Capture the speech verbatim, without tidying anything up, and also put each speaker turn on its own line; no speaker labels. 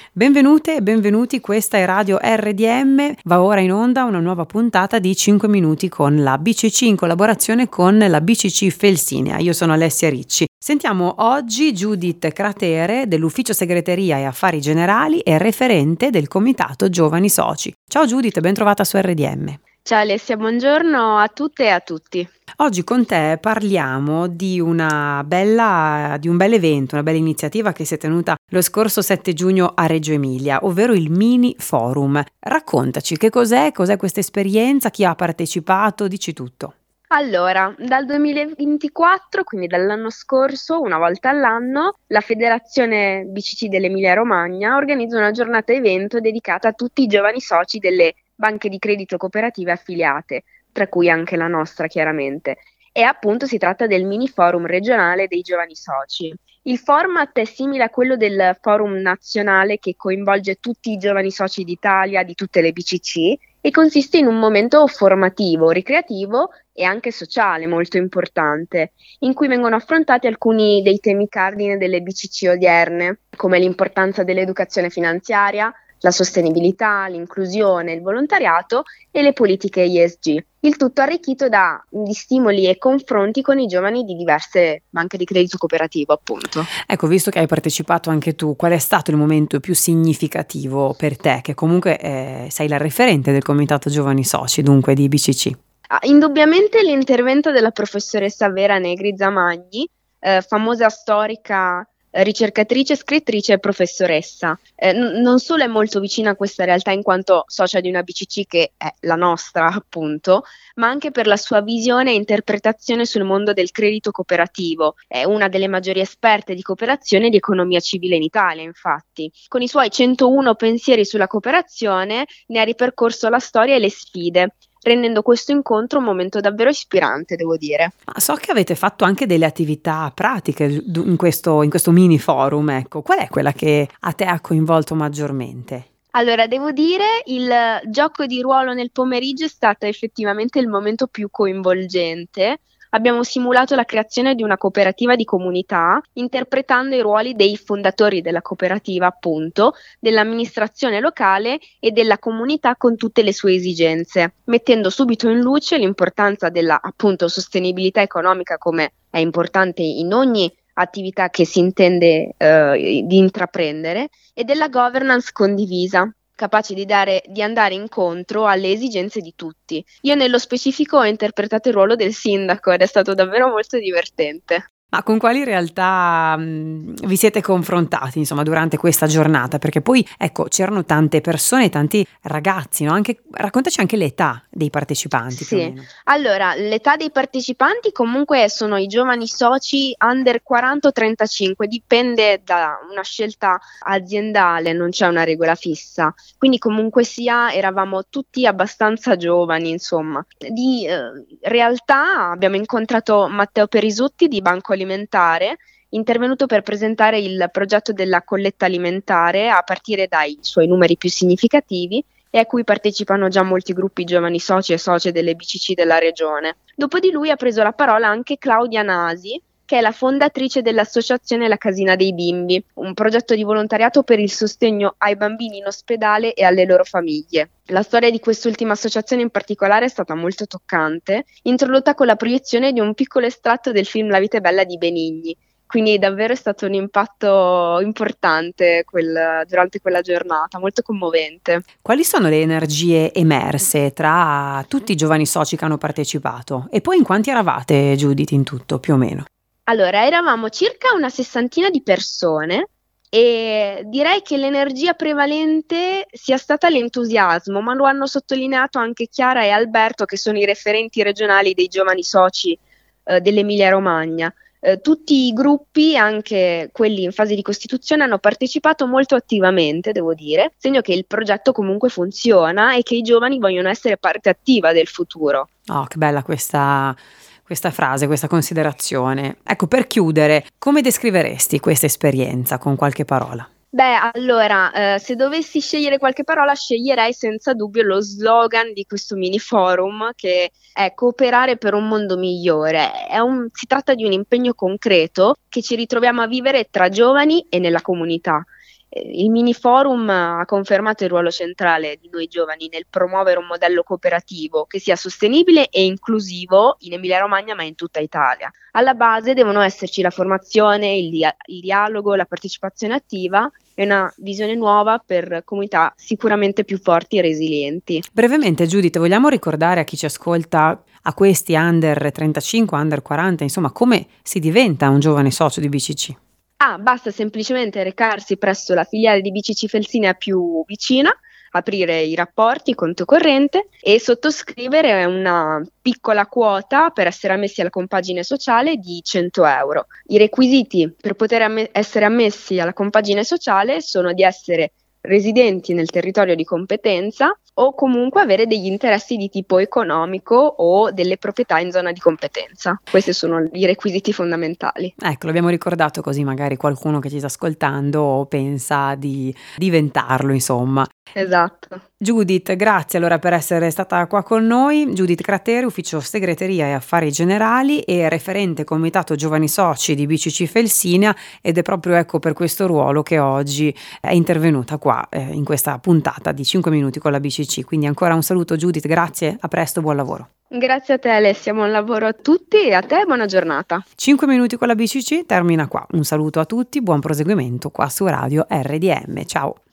Benvenute e benvenuti, questa è Radio R D M, va ora in onda una nuova puntata di cinque minuti con la B C C in collaborazione con la B C C Felsinea. Io sono Alessia Ricci. Sentiamo oggi Judith Cratere dell'Ufficio Segreteria e Affari Generali e referente del Comitato Giovani Soci. Ciao Judith, ben trovata su R D M.
Ciao Alessia, buongiorno a tutte e a tutti.
Oggi con te parliamo di una bella, di un bel evento, una bella iniziativa che si è tenuta lo scorso sette giugno a Reggio Emilia, ovvero il Mini Forum. Raccontaci che cos'è, cos'è questa esperienza, chi ha partecipato, dici tutto.
Allora, dal duemilaventiquattro, quindi dall'anno scorso, una volta all'anno, la Federazione B C C dell'Emilia Romagna organizza una giornata evento dedicata a tutti i giovani soci delle banche di credito cooperative affiliate, tra cui anche la nostra chiaramente. E appunto si tratta del mini forum regionale dei giovani soci. Il format è simile a quello del forum nazionale che coinvolge tutti i giovani soci d'Italia, di tutte le B C C, e consiste in un momento formativo, ricreativo e anche sociale molto importante, in cui vengono affrontati alcuni dei temi cardine delle B C C odierne, come l'importanza dell'educazione finanziaria, la sostenibilità, l'inclusione, il volontariato e le politiche E S G. Il tutto arricchito da di stimoli e confronti con i giovani di diverse banche di credito cooperativo, appunto.
Ecco, visto che hai partecipato anche tu, qual è stato il momento più significativo per te, che comunque eh, sei la referente del Comitato Giovani Soci, dunque di B C C?
Ah, indubbiamente l'intervento della professoressa Vera Negri Zamagni, eh, famosa storica, ricercatrice, scrittrice e professoressa. Eh, n- non solo è molto vicina a questa realtà in quanto socia di una B C C che è la nostra, appunto, ma anche per la sua visione e interpretazione sul mondo del credito cooperativo. È una delle maggiori esperte di cooperazione e di economia civile in Italia, infatti. Con i suoi centouno pensieri sulla cooperazione ne ha ripercorso la storia e le sfide, rendendo questo incontro un momento davvero ispirante, devo dire.
Ma so che avete fatto anche delle attività pratiche in questo, in questo mini forum, ecco. Qual è quella che a te ha coinvolto maggiormente?
Allora, devo dire, il gioco di ruolo nel pomeriggio è stato effettivamente il momento più coinvolgente. Abbiamo simulato la creazione di una cooperativa di comunità, interpretando i ruoli dei fondatori della cooperativa, appunto, dell'amministrazione locale e della comunità con tutte le sue esigenze, mettendo subito in luce l'importanza della, appunto, sostenibilità economica, come è importante in ogni attività che si intende eh, di intraprendere, e della governance condivisa, capaci di, dare, di andare incontro alle esigenze di tutti. Io nello specifico ho interpretato il ruolo del sindaco ed è stato davvero molto divertente.
Ma con quali realtà mh, vi siete confrontati, insomma, durante questa giornata? Perché poi, ecco, c'erano tante persone, tanti ragazzi, no? Anche, raccontaci anche l'età dei partecipanti, più o
Sì,
meno.
allora, l'età dei partecipanti comunque sono i giovani soci under quaranta o trentacinque, dipende da una scelta aziendale, non c'è una regola fissa. Quindi comunque sia, eravamo tutti abbastanza giovani, insomma. Di eh, realtà abbiamo incontrato Matteo Perisutti di Banco Alimentare, intervenuto per presentare il progetto della colletta alimentare a partire dai suoi numeri più significativi e a cui partecipano già molti gruppi giovani soci e socie delle B C C della regione. Dopo di lui ha preso la parola anche Claudia Nasi, che è la fondatrice dell'associazione La Casina dei Bimbi, un progetto di volontariato per il sostegno ai bambini in ospedale e alle loro famiglie. La storia di quest'ultima associazione in particolare è stata molto toccante, introdotta con la proiezione di un piccolo estratto del film La vita è bella di Benigni. Quindi davvero è stato un impatto importante quel, durante quella giornata, molto commovente.
Quali sono le energie emerse tra tutti i giovani soci che hanno partecipato? E poi in quanti eravate, Judith, in tutto, più o meno?
Allora, eravamo circa una sessantina di persone e direi che l'energia prevalente sia stata l'entusiasmo, ma lo hanno sottolineato anche Chiara e Alberto, che sono i referenti regionali dei giovani soci eh, dell'Emilia Romagna. Eh, tutti i gruppi, anche quelli in fase di costituzione, hanno partecipato molto attivamente, devo dire, segno che il progetto comunque funziona e che i giovani vogliono essere parte attiva del futuro.
Oh, che bella questa, questa frase, questa considerazione. Ecco, per chiudere, come descriveresti questa esperienza con qualche parola?
Beh, allora, eh, se dovessi scegliere qualche parola, sceglierei senza dubbio lo slogan di questo mini forum, che è cooperare per un mondo migliore. È un, si tratta di un impegno concreto che ci ritroviamo a vivere tra giovani e nella comunità. Il mini forum ha confermato il ruolo centrale di noi giovani nel promuovere un modello cooperativo che sia sostenibile e inclusivo in Emilia-Romagna ma in tutta Italia. Alla base devono esserci la formazione, il, dia- il dialogo, la partecipazione attiva e una visione nuova per comunità sicuramente più forti e resilienti.
Brevemente, Judith, vogliamo ricordare a chi ci ascolta, a questi under trentacinque, under quaranta, insomma, come si diventa un giovane socio di B C C?
Ah, basta semplicemente recarsi presso la filiale di B C C Felsinea più vicina, aprire i rapporti, conto corrente e sottoscrivere una piccola quota per essere ammessi alla compagine sociale di cento euro. I requisiti per poter amm- essere ammessi alla compagine sociale sono di essere residenti nel territorio di competenza o comunque avere degli interessi di tipo economico o delle proprietà in zona di competenza. Questi sono i requisiti fondamentali.
Ecco, l'abbiamo ricordato così magari qualcuno che ci sta ascoltando pensa di diventarlo, insomma.
Esatto.
Judith, grazie allora per essere stata qua con noi. Judith Crateri, ufficio segreteria e affari generali e referente comitato giovani soci di B C C Felsinea, ed è proprio ecco per questo ruolo che oggi è intervenuta qua eh, in questa puntata di cinque minuti con la B C C. Quindi ancora un saluto Judith, grazie, a presto, buon lavoro.
Grazie a te Alessia, buon lavoro a tutti e a te buona giornata.
cinque minuti con la B C C termina qua. Un saluto a tutti, buon proseguimento qua su Radio R D M. Ciao.